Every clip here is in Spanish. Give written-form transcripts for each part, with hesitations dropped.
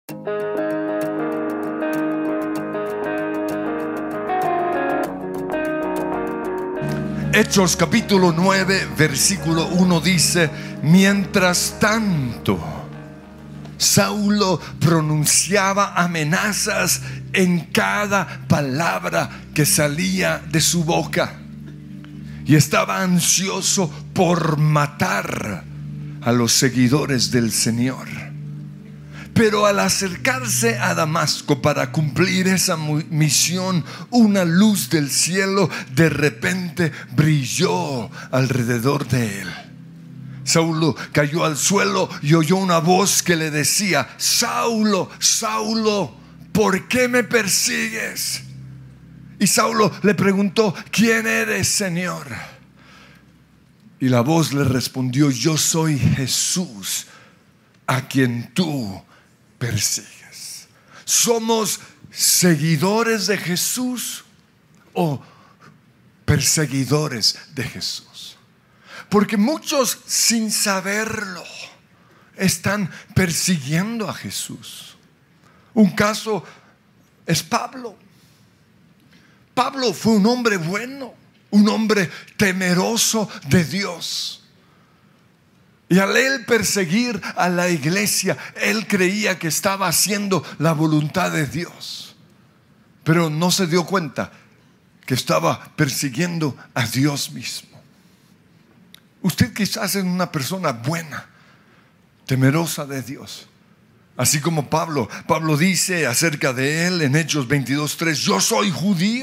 Hechos capítulo 9 versículo 1 dice: mientras tanto, Saulo pronunciaba amenazas en cada palabra que salía de su boca y estaba ansioso por matar a los seguidores del Señor. Pero al acercarse a Damasco para cumplir esa misión, una luz del cielo de repente brilló alrededor de él. Saulo cayó al suelo y oyó una voz que le decía: Saulo, Saulo, ¿por qué me persigues? Y Saulo le preguntó: ¿quién eres, Señor? Y la voz le respondió: yo soy Jesús, a quien tú persigues. ¿Somos seguidores de Jesús o perseguidores de Jesús? Porque muchos, sin saberlo, están persiguiendo a Jesús. Un caso es Pablo. Pablo fue un hombre bueno, un hombre temeroso de Dios. Y al él perseguir a la iglesia, él creía que estaba haciendo la voluntad de Dios, pero no se dio cuenta que estaba persiguiendo a Dios mismo. Usted quizás es una persona buena, temerosa de Dios, así como Pablo. Pablo dice acerca de él en Hechos 22:3: yo soy judío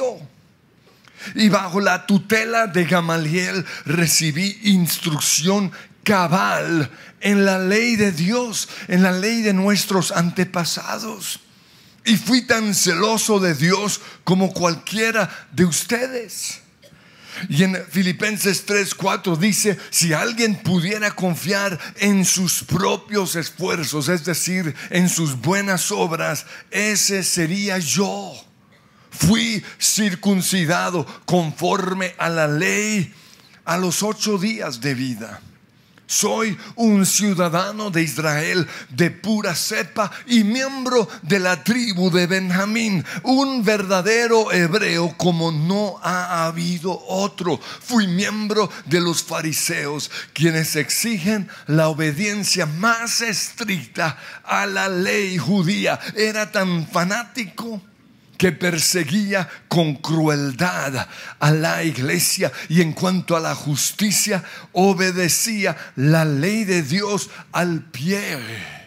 y bajo la tutela de Gamaliel recibí instrucción cabal en la ley de Dios, en la ley de nuestros antepasados, y fui tan celoso de Dios como cualquiera de ustedes. Y en Filipenses 3:4 dice: si alguien pudiera confiar en sus propios esfuerzos, es decir, en sus buenas obras, ese sería yo. Fui circuncidado conforme a la ley a los 8 días de vida. Soy un ciudadano de Israel de pura cepa y miembro de la tribu de Benjamín, un verdadero hebreo como no ha habido otro. Fui miembro de los fariseos, quienes exigen la obediencia más estricta a la ley judía. Era tan fanático que perseguía con crueldad a la iglesia, y en cuanto a la justicia, obedecía la ley de Dios al pie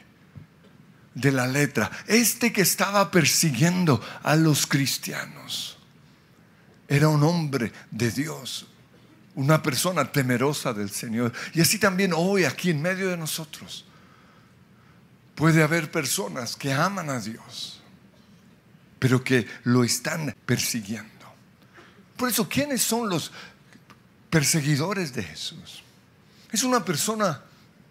de la letra. Este que estaba persiguiendo a los cristianos era un hombre de Dios, una persona temerosa del Señor. Y así también hoy, aquí en medio de nosotros, puede haber personas que aman a Dios, pero que lo están persiguiendo. Por eso, ¿quiénes son los perseguidores de Jesús? Es una persona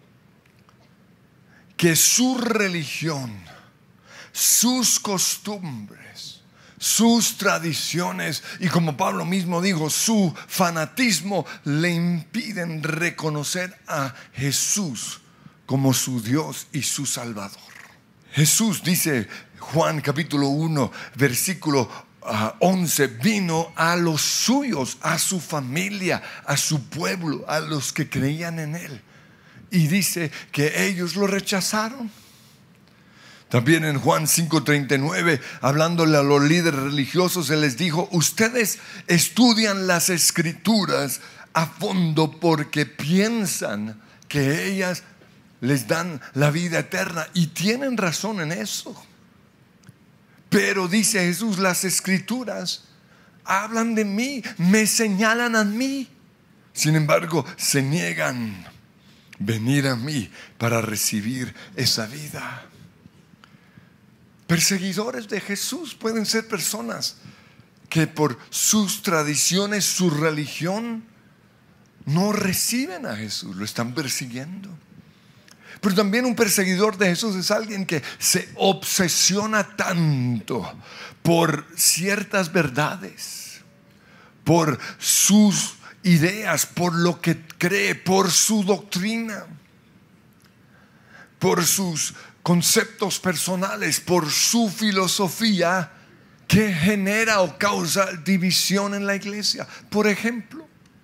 que su religión, sus costumbres, sus tradiciones y, como Pablo mismo dijo, su fanatismo le impiden reconocer a Jesús como su Dios y su Salvador. Jesús, dice Juan capítulo 1 versículo 11, vino a los suyos, a su familia, a su pueblo, a los que creían en él, y dice que ellos lo rechazaron. También en Juan 5:39, hablándole a los líderes religiosos, se les dijo: ustedes estudian las escrituras a fondo porque piensan que ellas les dan la vida eterna, y tienen razón en eso. Pero dice Jesús: las escrituras hablan de mí, me señalan a mí. Sin embargo, se niegan venir a mí para recibir esa vida. Perseguidores de Jesús pueden ser personas que por sus tradiciones, su religión, no reciben a Jesús, lo están persiguiendo. Pero también un perseguidor de Jesús es alguien que se obsesiona tanto por ciertas verdades, por sus ideas, por lo que cree, por su doctrina, por sus conceptos personales, por su filosofía que genera o causa división en la iglesia. Por ejemplo,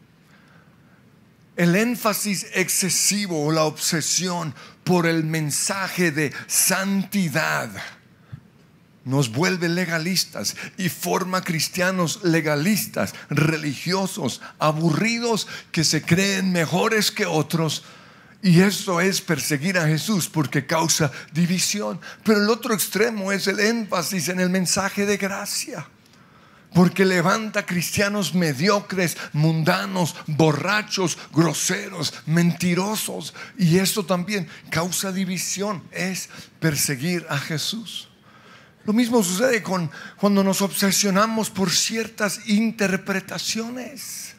el énfasis excesivo o la obsesión por el mensaje de santidad nos vuelve legalistas y forma cristianos legalistas, religiosos, aburridos, que se creen mejores que otros. Y eso es perseguir a Jesús porque causa división. Pero el otro extremo es el énfasis en el mensaje de gracia, porque levanta cristianos mediocres, mundanos, borrachos, groseros, mentirosos. Y eso también causa división, es perseguir a Jesús. Lo mismo sucede cuando nos obsesionamos por ciertas interpretaciones.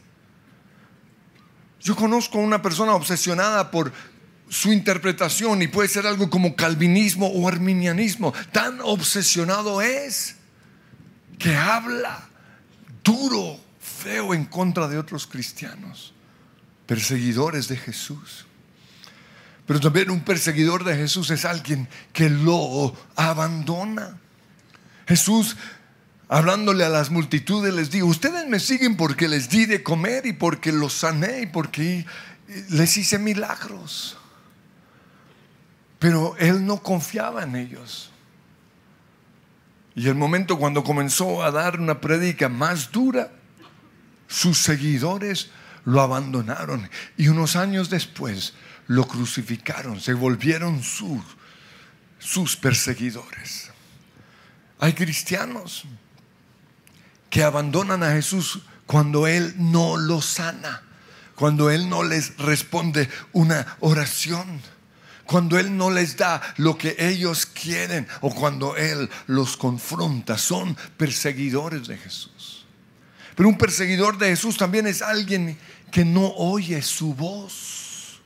Yo conozco a una persona obsesionada por su interpretación, y puede ser algo como calvinismo o arminianismo. Tan obsesionado es que habla duro, feo en contra de otros cristianos, perseguidores de Jesús. Pero también un perseguidor de Jesús es alguien que lo abandona. Jesús, hablándole a las multitudes, les dijo: ustedes me siguen porque les di de comer y porque los sané y porque les hice milagros. Pero él no confiaba en ellos. Y el momento cuando comenzó a dar una prédica más dura, sus seguidores lo abandonaron, y unos años después lo crucificaron. Se volvieron sus perseguidores. Hay cristianos que abandonan a Jesús cuando Él no los sana, cuando Él no les responde una oración, cuando Él no les da lo que ellos quieren, o cuando Él los confronta. Son perseguidores de Jesús. Pero un perseguidor de Jesús también es alguien que no oye su voz,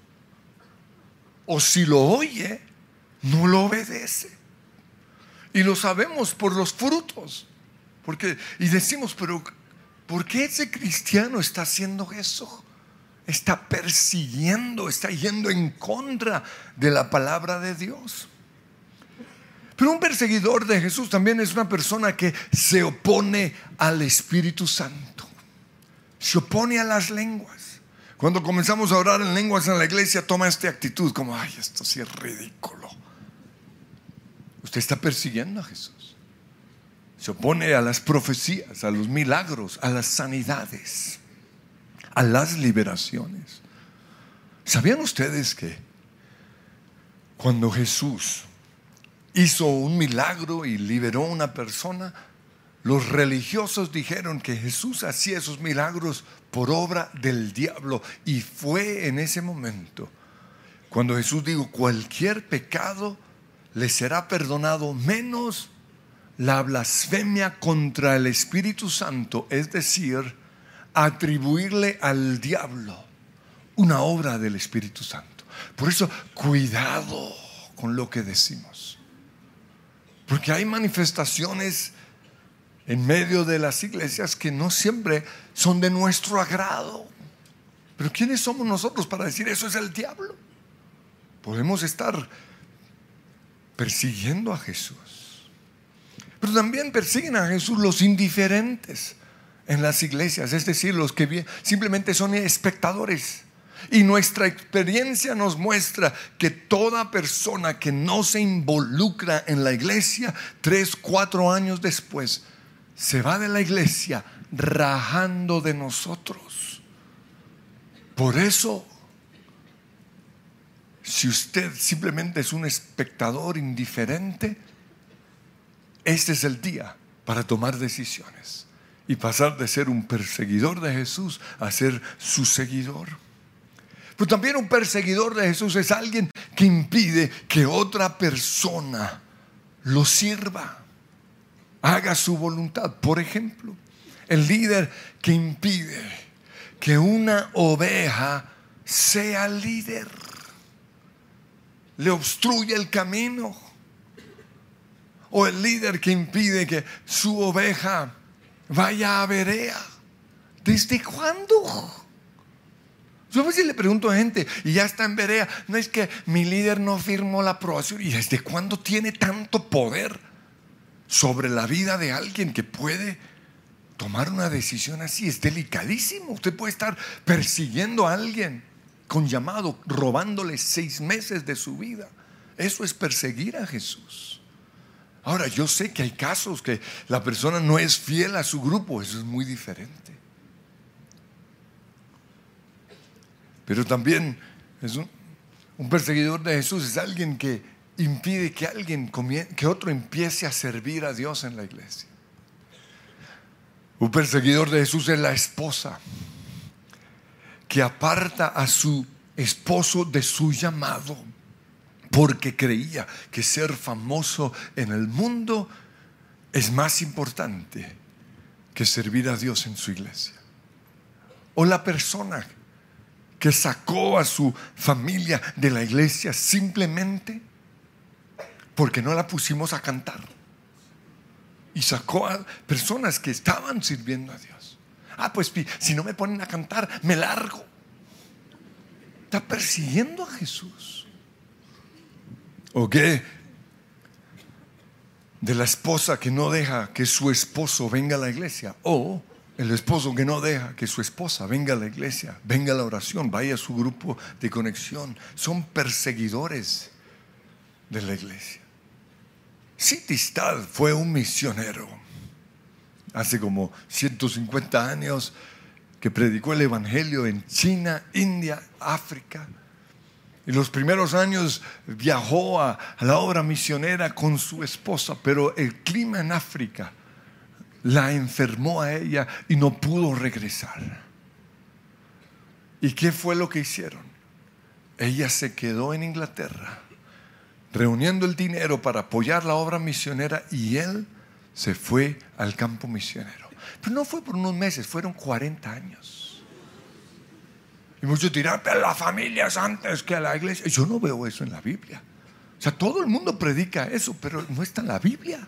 o si lo oye, no lo obedece. Y lo sabemos por los frutos. Y decimos: pero ¿por qué ese cristiano está haciendo eso? Está persiguiendo, está yendo en contra de la palabra de Dios. Pero un perseguidor de Jesús también es una persona que se opone al Espíritu Santo, se opone a las lenguas. Cuando comenzamos a orar en lenguas en la iglesia, toma esta actitud como: ay, esto sí es ridículo. Usted está persiguiendo a Jesús. Se opone a las profecías, a los milagros, a las sanidades, a las liberaciones. ¿Sabían ustedes que cuando Jesús hizo un milagro y liberó a una persona, los religiosos dijeron que Jesús hacía esos milagros por obra del diablo? Y fue en ese momento cuando Jesús dijo: cualquier pecado le será perdonado, menos la blasfemia contra el Espíritu Santo, es decir, atribuirle al diablo una obra del Espíritu Santo. Por eso, cuidado con lo que decimos, porque hay manifestaciones en medio de las iglesias que no siempre son de nuestro agrado. Pero ¿quiénes somos nosotros para decir eso es el diablo? Podemos estar persiguiendo a Jesús. Pero también persiguen a Jesús los indiferentes en las iglesias, es decir, los que simplemente son espectadores. Y nuestra experiencia nos muestra que toda persona que no se involucra en la iglesia, 3, 4 años después, se va de la iglesia rajando de nosotros. Por eso, si usted simplemente es un espectador indiferente, este es el día para tomar decisiones y pasar de ser un perseguidor de Jesús a ser su seguidor. Pero también un perseguidor de Jesús es alguien que impide que otra persona lo sirva, haga su voluntad. Por ejemplo, el líder que impide que una oveja sea líder, le obstruye el camino. O el líder que impide que su oveja vaya a Berea. ¿Desde cuándo? Yo a veces le pregunto a gente y ya está en Berea, no es que mi líder no firmó la aprobación. ¿Y desde cuándo tiene tanto poder sobre la vida de alguien que puede tomar una decisión así? Es delicadísimo. Usted puede estar persiguiendo a alguien con llamado, robándole 6 meses de su vida. Eso es perseguir a Jesús. Ahora, yo sé que hay casos que la persona no es fiel a su grupo. Eso es muy diferente. Pero también es un perseguidor de Jesús es alguien que impide que otro empiece a servir a Dios en la iglesia. Un perseguidor de Jesús es la esposa que aparta a su esposo de su llamado porque creía que ser famoso en el mundo es más importante que servir a Dios en su iglesia. O la persona que sacó a su familia de la iglesia simplemente porque no la pusimos a cantar. Y sacó a personas que estaban sirviendo a Dios. Pues si no me ponen a cantar, me largo. Está persiguiendo a Jesús. ¿O qué? De la esposa que no deja que su esposo venga a la iglesia. O el esposo que no deja que su esposa venga a la iglesia, venga a la oración, vaya a su grupo de conexión. Son perseguidores de la iglesia. Sittistad fue un misionero hace como 150 años que predicó el evangelio en China, India, África. En los primeros años viajó a la obra misionera con su esposa, pero el clima en África la enfermó a ella y no pudo regresar. ¿Y qué fue lo que hicieron? Ella se quedó en Inglaterra reuniendo el dinero para apoyar la obra misionera y él se fue al campo misionero. Pero no fue por unos meses, fueron 40 años. Y muchos dirán, pero la familia es antes que la iglesia. Yo no veo eso en la Biblia. O sea, todo el mundo predica eso, pero no está en la Biblia.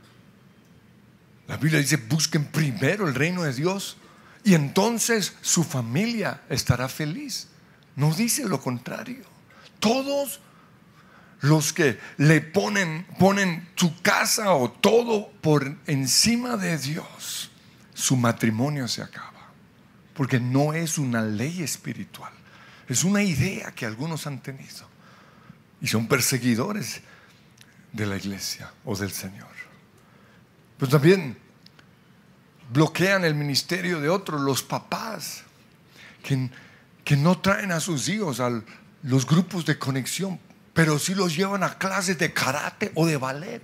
La Biblia dice, busquen primero el reino de Dios y entonces su familia estará feliz. No dice lo contrario. Todos los que le ponen su casa o todo por encima de Dios, su matrimonio se acaba. Porque no es una ley espiritual, es una idea que algunos han tenido y son perseguidores de la iglesia o del Señor. Pero también bloquean el ministerio de otros, los papás que no traen a sus hijos a los grupos de conexión, pero sí los llevan a clases de karate o de ballet.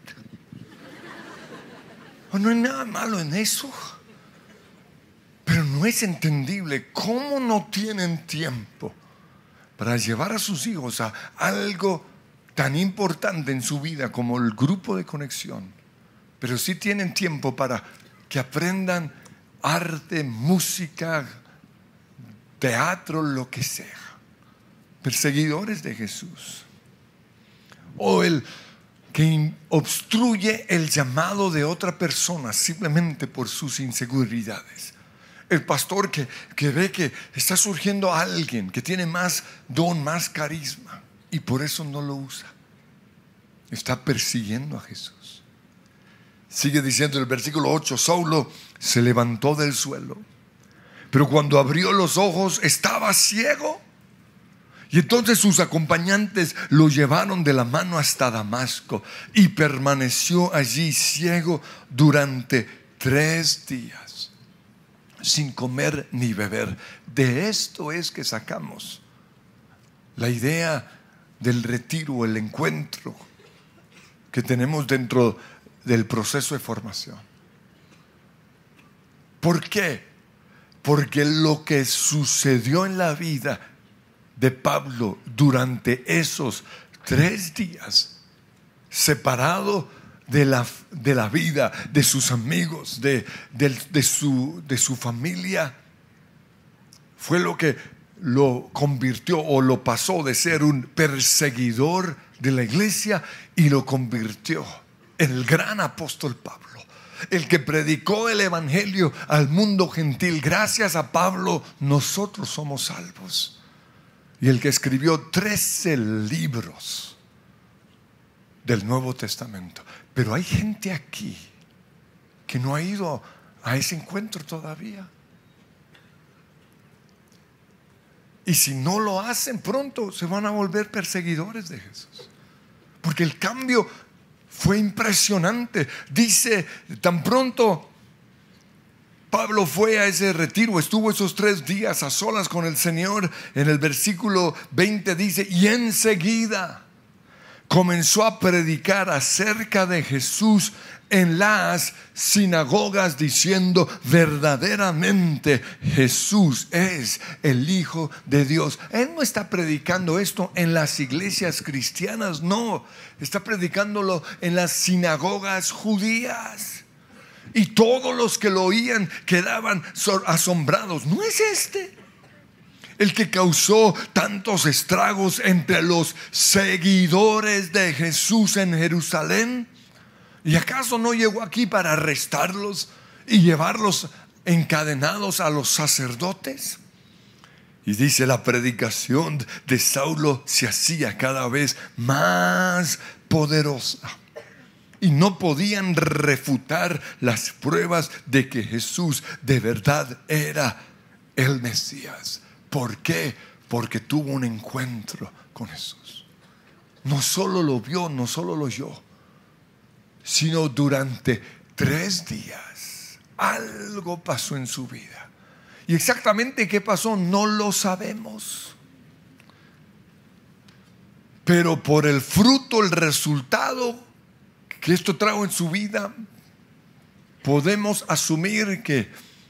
No hay nada malo en eso, pero no es entendible cómo no tienen tiempo para llevar a sus hijos a algo tan importante en su vida como el grupo de conexión, pero sí tienen tiempo para que aprendan arte, música, teatro, lo que sea. Perseguidores de Jesús. O el que obstruye el llamado de otra persona simplemente por sus inseguridades. El pastor que ve que está surgiendo alguien que tiene más don, más carisma, y por eso no lo usa. Está persiguiendo a Jesús. Sigue diciendo el versículo 8, Saulo se levantó del suelo, pero cuando abrió los ojos estaba ciego. Y entonces sus acompañantes lo llevaron de la mano hasta Damasco y permaneció allí ciego durante 3 días, sin comer ni beber. De esto es que sacamos la idea del retiro, el encuentro que tenemos dentro del proceso de formación. ¿Por qué? Porque lo que sucedió en la vida de Pablo durante esos 3 días, separado de la vida, de sus amigos, de su familia, fue lo que lo convirtió o lo pasó de ser un perseguidor de la iglesia y lo convirtió en el gran apóstol Pablo, el que predicó el evangelio al mundo gentil. Gracias a Pablo nosotros somos salvos. y el que escribió 13 libros del Nuevo Testamento. Pero hay gente aquí que no ha ido a ese encuentro todavía. Y si no lo hacen pronto, se van a volver perseguidores de Jesús. Porque el cambio fue impresionante. Dice, tan pronto Pablo fue a ese retiro, estuvo esos 3 días a solas con el Señor. En el versículo 20 dice, y enseguida comenzó a predicar acerca de Jesús en las sinagogas, diciendo, verdaderamente Jesús es el Hijo de Dios. Él no está predicando esto en las iglesias cristianas, no, está predicándolo en las sinagogas judías. Y todos los que lo oían quedaban asombrados. ¿No es este el que causó tantos estragos entre los seguidores de Jesús en Jerusalén? ¿Y acaso no llegó aquí para arrestarlos y llevarlos encadenados a los sacerdotes? Y dice, la predicación de Saulo se hacía cada vez más poderosa. Y no podían refutar las pruebas de que Jesús de verdad era el Mesías. ¿Por qué? Porque tuvo un encuentro con Jesús. No solo lo vio, no solo lo oyó, sino durante 3 días algo pasó en su vida. Y exactamente qué pasó no lo sabemos. Pero por el fruto, el resultado que esto trajo en su vida, podemos asumir que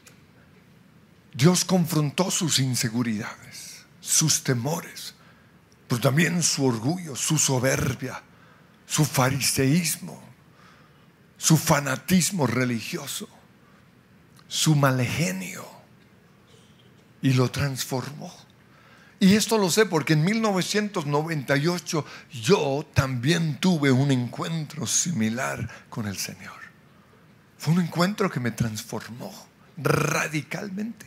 Dios confrontó sus inseguridades, sus temores, pero también su orgullo, su soberbia, su fariseísmo, su fanatismo religioso, su mal genio, y lo transformó. Y esto lo sé porque en 1998 yo también tuve un encuentro similar con el Señor. Fue un encuentro que me transformó radicalmente.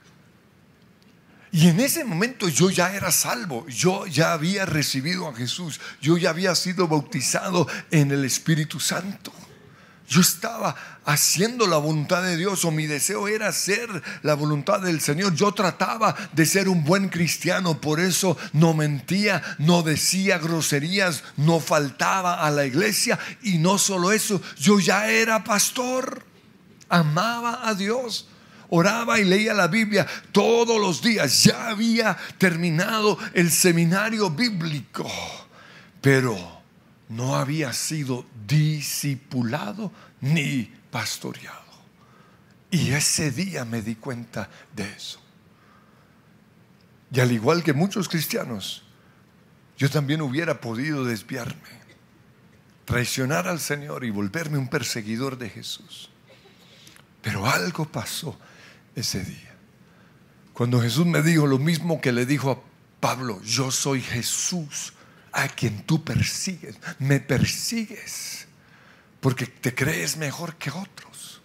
Y en ese momento yo ya era salvo, yo ya había recibido a Jesús, yo ya había sido bautizado en el Espíritu Santo. Yo estaba haciendo la voluntad de Dios, o mi deseo era hacer la voluntad del Señor. Yo trataba de ser un buen cristiano, por eso no mentía, no decía groserías, no faltaba a la iglesia. Y no solo eso, yo ya era pastor, amaba a Dios, oraba y leía la Biblia todos los días. Ya había terminado el seminario bíblico, pero no había sido discipulado ni pastoreado. Y ese día me di cuenta de eso. Y al igual que muchos cristianos, yo también hubiera podido desviarme, traicionar al Señor y volverme un perseguidor de Jesús. Pero algo pasó ese día, cuando Jesús me dijo lo mismo que le dijo a Pablo: yo soy Jesús a quien tú persigues. Me persigues porque te crees mejor que otros.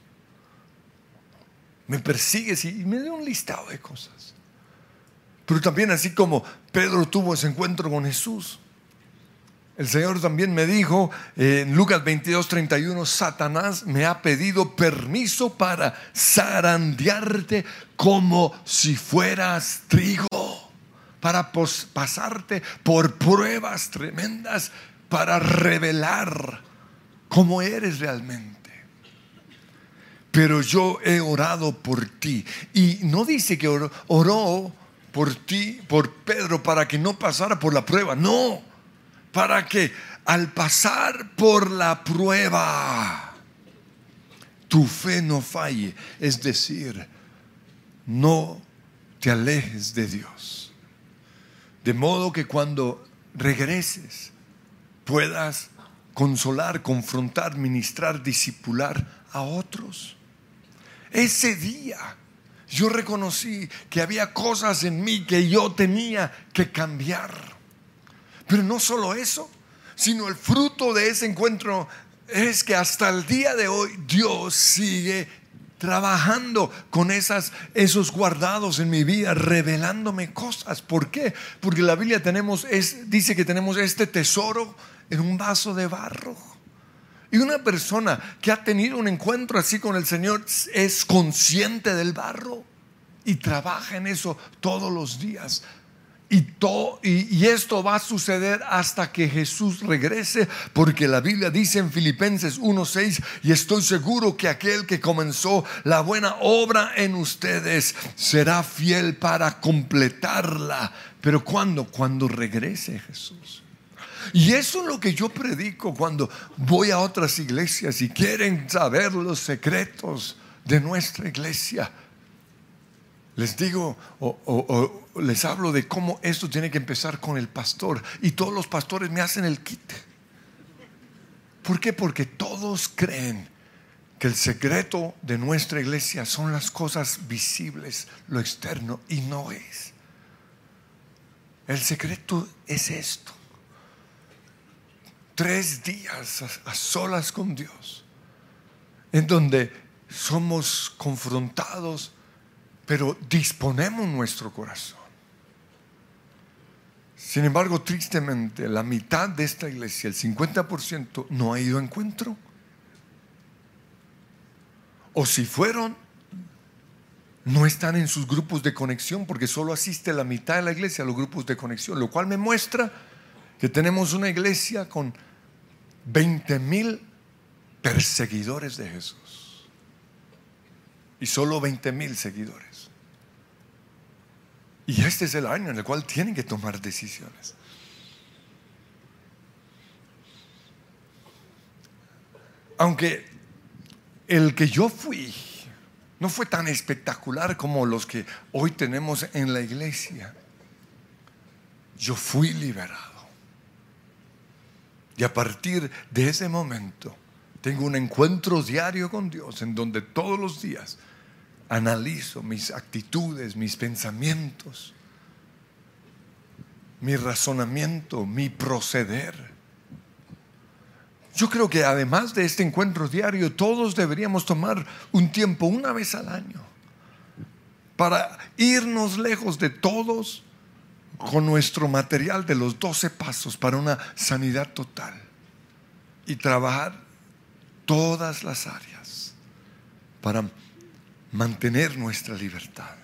Me persigues, y me dio un listado de cosas. Pero también, así como Pedro tuvo ese encuentro con Jesús, el Señor también me dijo en Lucas 22:31: Satanás me ha pedido permiso para zarandearte como si fueras trigo, para pasarte por pruebas tremendas, para revelar cómo eres realmente. Pero yo he orado por ti. Y no dice que oró por ti, por Pedro, para que no pasara por la prueba. No, para que al pasar por la prueba tu fe no falle. Es decir, no te alejes de Dios. De modo que cuando regreses puedas consolar, confrontar, ministrar, discipular a otros. Ese día yo reconocí que había cosas en mí que yo tenía que cambiar. Pero no solo eso, sino el fruto de ese encuentro es que hasta el día de hoy Dios sigue trabajando con esos guardados en mi vida, revelándome cosas. ¿Por qué? Porque la Biblia dice que tenemos este tesoro en un vaso de barro. Y una persona que ha tenido un encuentro así con el Señor es consciente del barro y trabaja en eso todos los días. Y esto va a suceder hasta que Jesús regrese, porque la Biblia dice en Filipenses 1:6: y estoy seguro que aquel que comenzó la buena obra en ustedes será fiel para completarla. Pero ¿cuándo? Cuando regrese Jesús. Y eso es lo que yo predico cuando voy a otras iglesias y quieren saber los secretos de nuestra iglesia. Les digo o les hablo de cómo esto tiene que empezar con el pastor. Y todos los pastores me hacen el quite. ¿Por qué? Porque todos creen que el secreto de nuestra iglesia son las cosas visibles, lo externo, y no es. El secreto es esto: 3 días a solas con Dios, en donde somos confrontados, pero disponemos nuestro corazón. Sin embargo, tristemente, la mitad de esta iglesia, el 50%, no ha ido a encuentro. O si fueron, no están en sus grupos de conexión, porque solo asiste la mitad de la iglesia a los grupos de conexión, lo cual me muestra que tenemos una iglesia con 20,000 perseguidores de Jesús y solo 20,000 seguidores. Y este es el año en el cual tienen que tomar decisiones. Aunque el que yo fui no fue tan espectacular como los que hoy tenemos en la iglesia, yo fui liberado. Y a partir de ese momento tengo un encuentro diario con Dios, en donde todos los días analizo mis actitudes, mis pensamientos, mi razonamiento, mi proceder. Yo creo que además de este encuentro diario, todos deberíamos tomar un tiempo, una vez al año, para irnos lejos de todos con nuestro material de los 12 pasos para una sanidad total y trabajar todas las áreas para mantener nuestra libertad.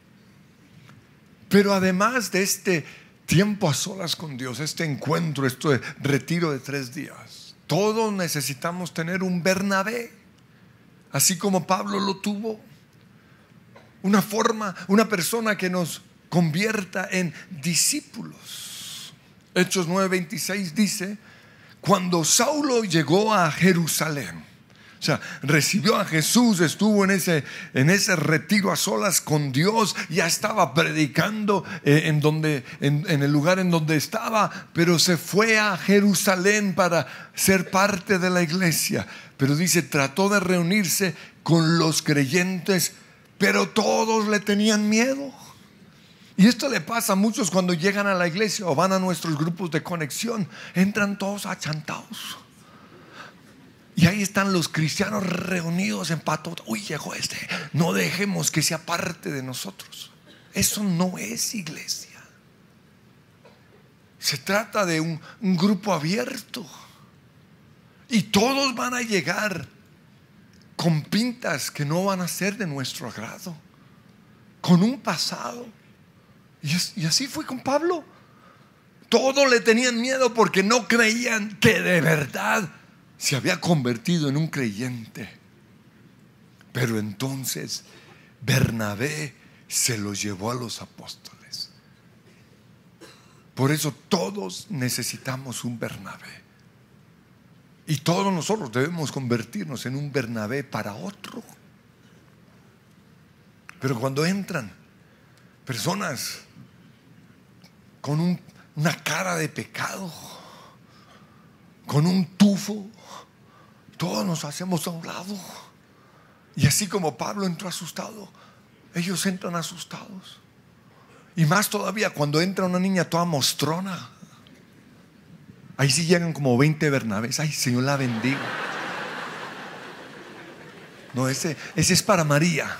Pero además de este tiempo a solas con Dios, este encuentro, este retiro de 3 días, todos necesitamos tener un Bernabé, así como Pablo lo tuvo. Una persona que nos convierta en discípulos. Hechos 9:26 dice: cuando Saulo llegó a Jerusalén, o sea, recibió a Jesús, estuvo en ese retiro a solas con Dios, ya estaba predicando en el lugar en donde estaba, pero se fue a Jerusalén para ser parte de la iglesia. Pero dice, trató de reunirse con los creyentes, pero todos le tenían miedo. Y esto le pasa a muchos cuando llegan a la iglesia o van a nuestros grupos de conexión. Entran todos achantados. Y ahí están los cristianos reunidos en patota. Uy, llegó este. No dejemos que sea parte de nosotros. Eso no es iglesia. Se trata de un grupo abierto. Y todos van a llegar con pintas que no van a ser de nuestro agrado, con un pasado. Y así fue con Pablo. Todos le tenían miedo porque no creían que de verdad se había convertido en un creyente. Pero entonces Bernabé se lo llevó a los apóstoles. Por eso todos necesitamos un Bernabé. Y todos nosotros debemos convertirnos en un Bernabé para otro. Pero cuando entran personas con una cara de pecado, con un tufo, todos nos hacemos a un lado. Y así como Pablo entró asustado, ellos entran asustados. Y más todavía cuando entra una niña toda mostrona. Ahí sí llegan como 20 Bernabés. Ay, Señor la bendiga. No, ese es para María.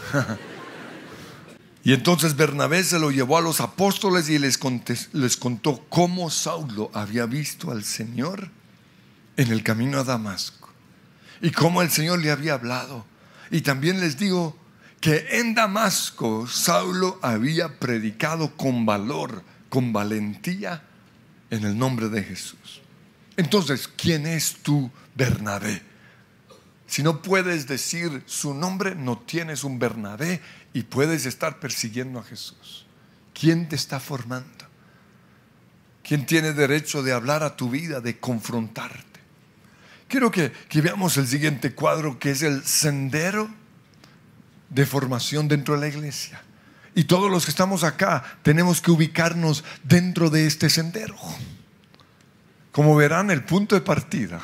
Y entonces Bernabé se lo llevó a los apóstoles y les contó cómo Saulo había visto al Señor en el camino a Damasco y cómo el Señor le había hablado. Y también les digo que en Damasco Saulo había predicado con valor, con valentía, en el nombre de Jesús. Entonces, ¿quién es tú, Bernabé? Si no puedes decir su nombre, no tienes un Bernabé y puedes estar persiguiendo a Jesús. ¿Quién te está formando? ¿Quién tiene derecho de hablar a tu vida, de confrontarte? Quiero que veamos el siguiente cuadro, que es el sendero de formación dentro de la iglesia. Y todos los que estamos acá tenemos que ubicarnos dentro de este sendero. Como verán, el punto de partida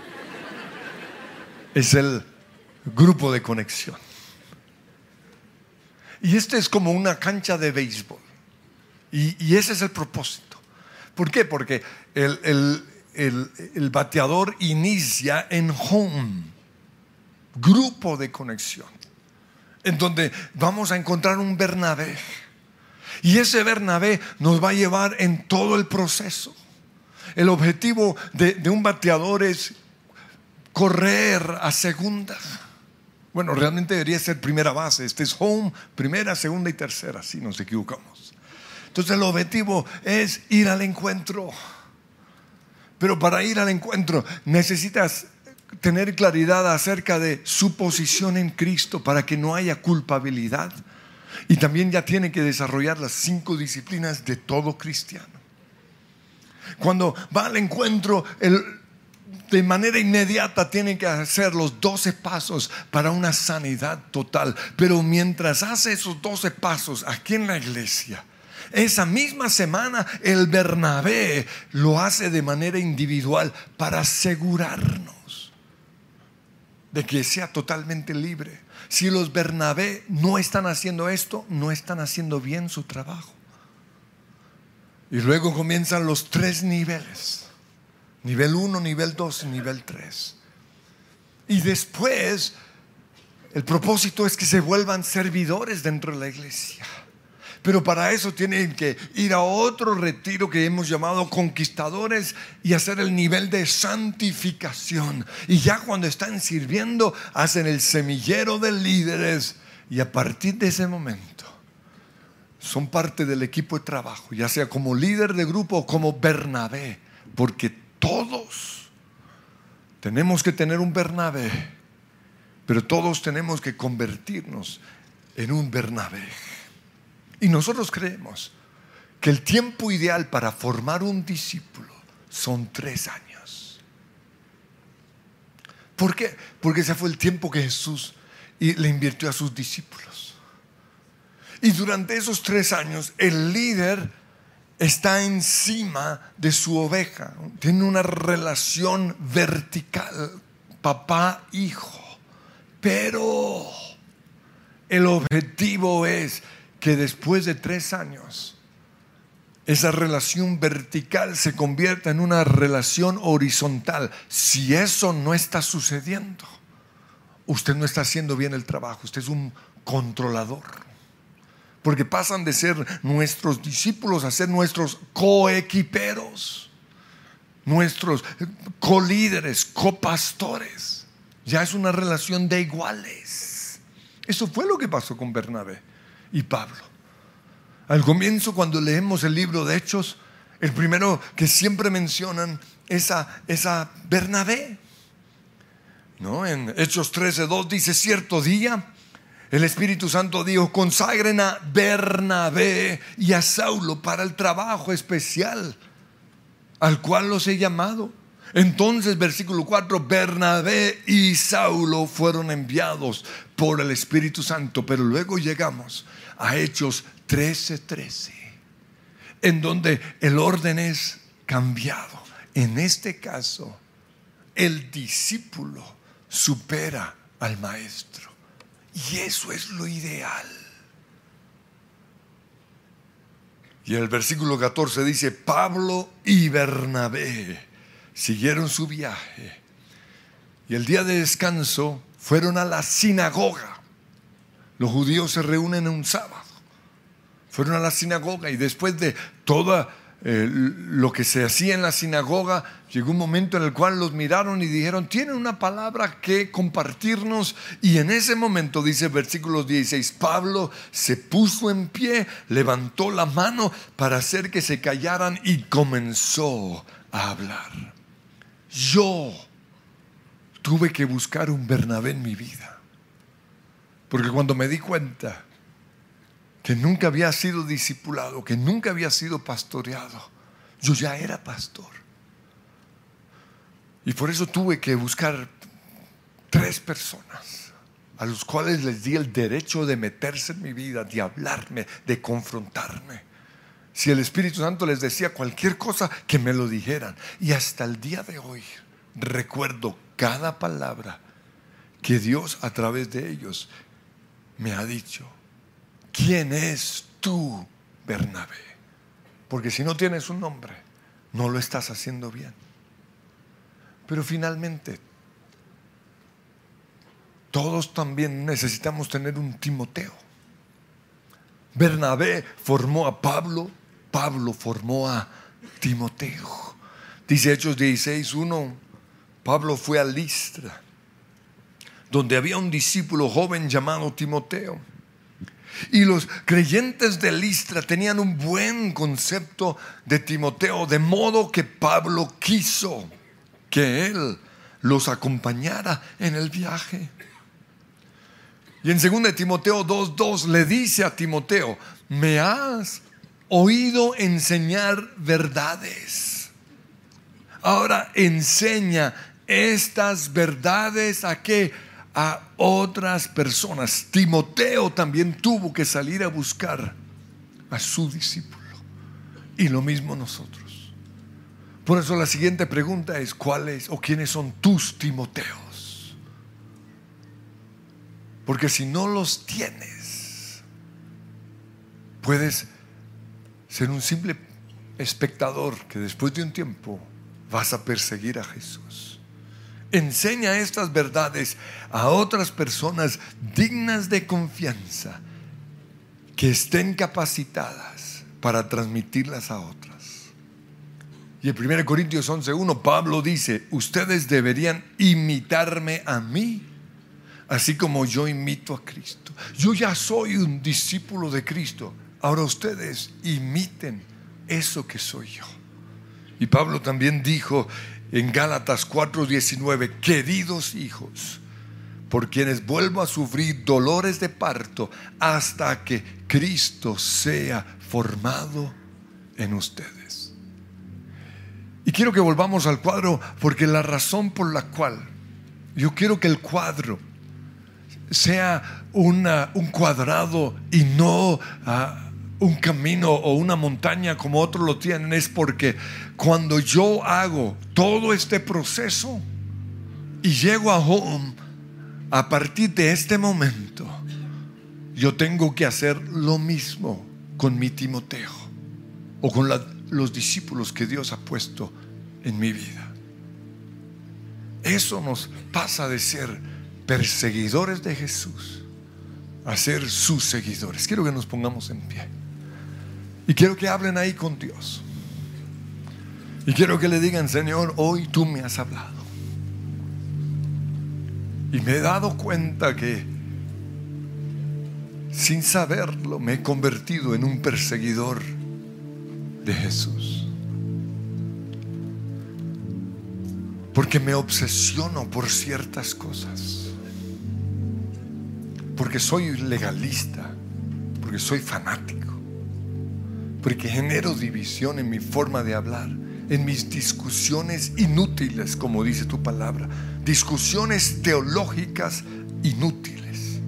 es el grupo de conexión. Y este es como una cancha de béisbol. Y ese es el propósito. ¿Por qué? Porque el bateador inicia en home, grupo de conexión, en donde vamos a encontrar un Bernabé. Y ese Bernabé nos va a llevar en todo el proceso. El objetivo de un bateador es correr a segunda. Bueno, realmente debería ser primera base. Este es home, primera, segunda y tercera, si nos equivocamos. Entonces el objetivo es ir al encuentro. Pero para ir al encuentro necesitas tener claridad acerca de su posición en Cristo para que no haya culpabilidad. Y también ya tiene que desarrollar las 5 disciplinas de todo cristiano. Cuando va al encuentro, de manera inmediata tiene que hacer los 12 pasos para una sanidad total. Pero mientras hace esos 12 pasos aquí en la iglesia, esa misma semana el Bernabé lo hace de manera individual para asegurarnos de que sea totalmente libre. Si los Bernabé no están haciendo esto, no están haciendo bien su trabajo. Y luego comienzan los 3 niveles. Nivel 1, nivel 2 y nivel 3. Y después el propósito es que se vuelvan servidores dentro de la iglesia. Pero para eso tienen que ir a otro retiro que hemos llamado conquistadores y hacer el nivel de santificación. Y ya cuando están sirviendo, hacen el semillero de líderes. Y a partir de ese momento son parte del equipo de trabajo, ya sea como líder de grupo o como Bernabé. Porque todos tenemos que tener un Bernabé, pero todos tenemos que convertirnos en un Bernabé. Y nosotros creemos que el tiempo ideal para formar un discípulo son 3 años. ¿Por qué? Porque ese fue el tiempo que Jesús le invirtió a sus discípulos. Y durante esos 3 años el líder está encima de su oveja. Tiene una relación vertical, papá-hijo. Pero el objetivo es que después de 3 años esa relación vertical se convierta en una relación horizontal. Si eso no está sucediendo, usted no está haciendo bien el trabajo. Usted es un controlador. Porque pasan de ser nuestros discípulos a ser nuestros coequiperos, nuestros colíderes, copastores. Ya es una relación de iguales. Eso fue lo que pasó con Bernabé y Pablo. Al comienzo, cuando leemos el libro de Hechos, el primero que siempre mencionan es a Bernabé, ¿no? En Hechos 13:2 dice: cierto día el Espíritu Santo dijo: consagren a Bernabé y a Saulo para el trabajo especial al cual los he llamado. Entonces, versículo 4, Bernabé y Saulo fueron enviados por el Espíritu Santo. Pero luego llegamos a Hechos 13:13, en donde el orden es cambiado. En este caso, el discípulo supera al maestro. Y eso es lo ideal. Y el versículo 14 dice: Pablo y Bernabé siguieron su viaje. Y el día de descanso fueron a la sinagoga. Los judíos se reúnen en un sábado. Fueron a la sinagoga y después de todo lo que se hacía en la sinagoga, llegó un momento en el cual los miraron y dijeron: tienen una palabra que compartirnos. Y en ese momento, dice el versículo 16, Pablo se puso en pie, levantó la mano para hacer que se callaran y comenzó a hablar. Yo tuve que buscar un Bernabé en mi vida, porque cuando me di cuenta que nunca había sido discipulado, que nunca había sido pastoreado, yo ya era pastor. Y por eso tuve que buscar 3 personas a los cuales les di el derecho de meterse en mi vida, de hablarme, de confrontarme. Si el Espíritu Santo les decía cualquier cosa, que me lo dijeran. Y hasta el día de hoy recuerdo cada palabra que Dios a través de ellos me ha dicho. ¿Quién es tú, Bernabé? Porque si no tienes un nombre, no lo estás haciendo bien. Pero finalmente, todos también necesitamos tener un Timoteo. Bernabé formó a Pablo, Pablo formó a Timoteo. Dice Hechos 16:1, Pablo fue a Listra, donde había un discípulo joven llamado Timoteo. Y los creyentes de Listra tenían un buen concepto de Timoteo, de modo que Pablo quiso que él los acompañara en el viaje. Y en 2 Timoteo 2:2 le dice a Timoteo: me has oído enseñar verdades. Ahora enseña estas verdades ¿a qué? A otras personas. Timoteo también tuvo que salir a buscar a su discípulo, y lo mismo nosotros. Por eso la siguiente pregunta es: ¿cuáles o quiénes son tus Timoteos? Porque si no los tienes, puedes ser un simple espectador que después de un tiempo vas a perseguir a Jesús. Enseña estas verdades a otras personas dignas de confianza, que estén capacitadas para transmitirlas a otras. Y en 1 Corintios 11:1 Pablo dice: ustedes deberían imitarme a mí, así como yo imito a Cristo. Yo ya soy un discípulo de Cristo, ahora ustedes imiten eso que soy yo. Y Pablo también dijo en Gálatas 4:19: queridos hijos, por quienes vuelvo a sufrir dolores de parto hasta que Cristo sea formado en ustedes. Y quiero que volvamos al cuadro, porque la razón por la cual yo quiero que el cuadro sea un cuadrado y no un camino o una montaña como otros lo tienen, es porque cuando yo hago todo este proceso y llego a home, a partir de este momento yo tengo que hacer lo mismo con mi Timoteo o con los discípulos que Dios ha puesto en mi vida. Eso nos pasa de ser perseguidores de Jesús a ser sus seguidores. Quiero que nos pongamos en pie y quiero que hablen ahí con Dios. Y quiero que le digan: Señor, hoy tú me has hablado. Y me he dado cuenta que sin saberlo me he convertido en un perseguidor de Jesús. Porque me obsesiono por ciertas cosas. Porque soy legalista. Porque soy fanático. Porque genero división en mi forma de hablar, en mis discusiones inútiles, como dice tu palabra, discusiones teológicas inútiles.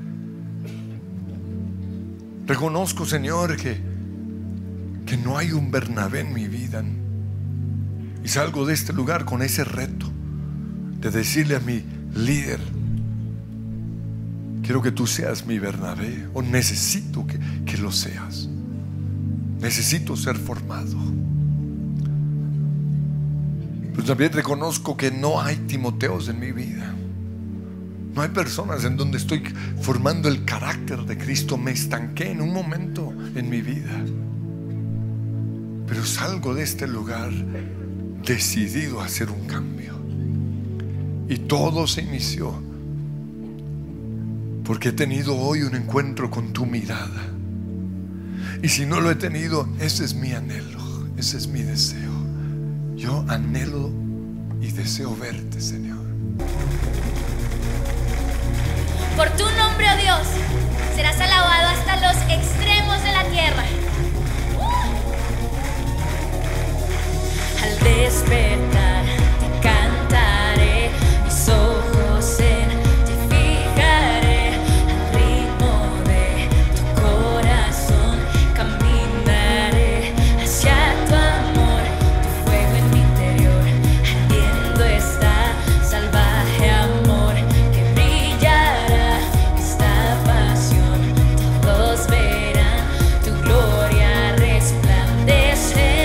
Reconozco, Señor, que no hay un Bernabé en mi vida, y salgo de este lugar con ese reto de decirle a mi líder: quiero que tú seas mi Bernabé, o necesito que lo seas. Necesito ser formado. Pero también reconozco que no hay Timoteos en mi vida. No hay personas en donde estoy formando el carácter de Cristo. Me estanqué en un momento en mi vida, pero salgo de este lugar decidido a hacer un cambio. Y todo se inició porque he tenido hoy un encuentro con tu mirada. Y si no lo he tenido, ese es mi anhelo, ese es mi deseo. Yo anhelo y deseo verte, Señor. Por tu nombre, oh Dios, serás alabado hasta los extremos de la tierra. Al despertar te cantaré, mis ojos en ti fijaré, al ritmo de tu corazón caminaré hacia tu amor, tu fuego en mi interior, ardiendo está salvaje amor que brillará esta pasión, todos verán tu gloria resplandecerá.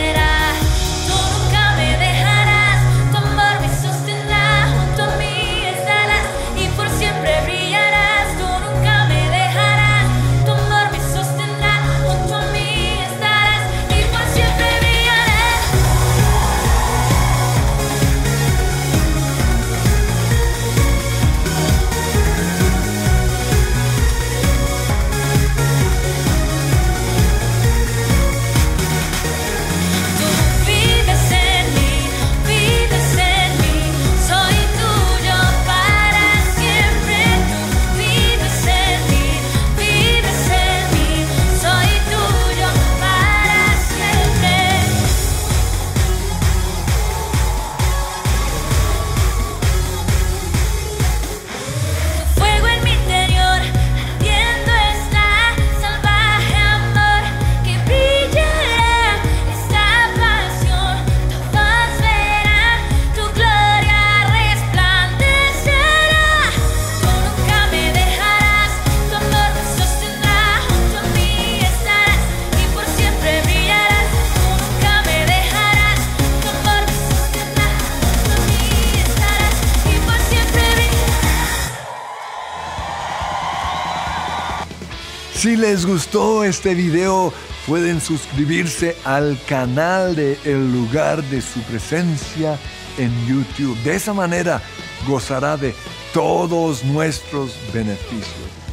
Si les gustó este video, pueden suscribirse al canal de El Lugar de Su Presencia en YouTube. De esa manera gozará de todos nuestros beneficios.